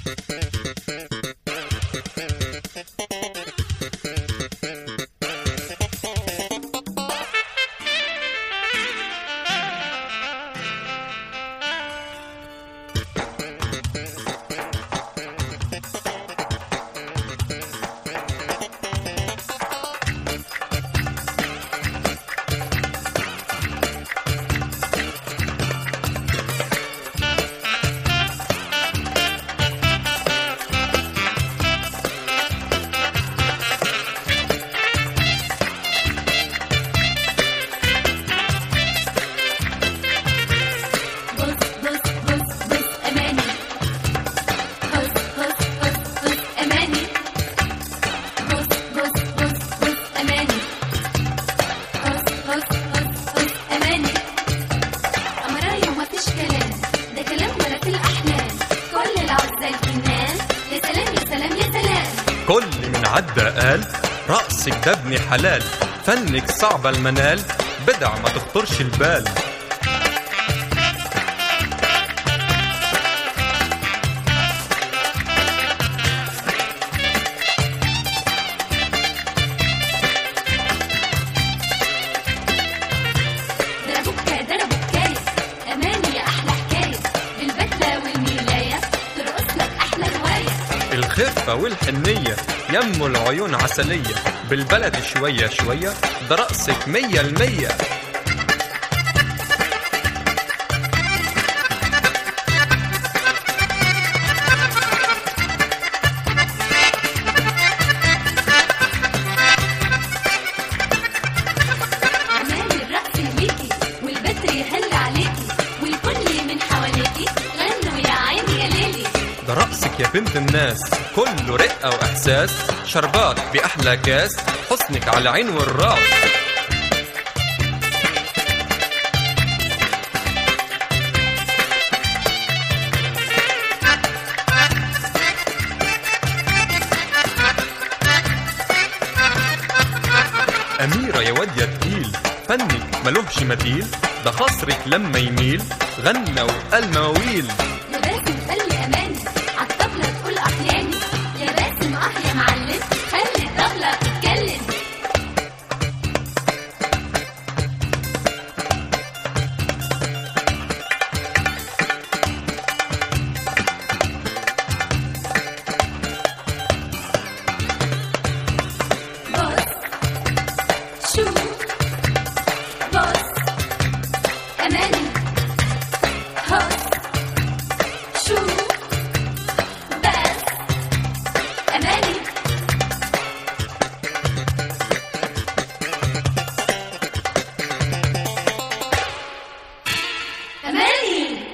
كل من عدى قال رقصك ده ابن حلال، فنك صعب المنال بدع ما تخطرش البال. الخفة والحنية يمو العيون عسلية، بالبلد شوية شوية ده رقصك 100%. عمال الرقص ليكي والبدر يهل عليكي والكل من حواليكي غنوا يا عيني يا ليلي. ده رقصك يا بنت الناس كله رقة وإحساس، شربات بأحلى كاس حسنك على عين والراس. أميرة يا واد يا تقيل فنك ملوهش مثيل، ده خصرك لما يميل غنى وقال مواويل. يا باسم خلي أماني عالطبلة تقول أحياني، يا باسم يا معلم خلي الطبلة تتكلم. بص شوف بص أماني هص شوف بس أماني. أماني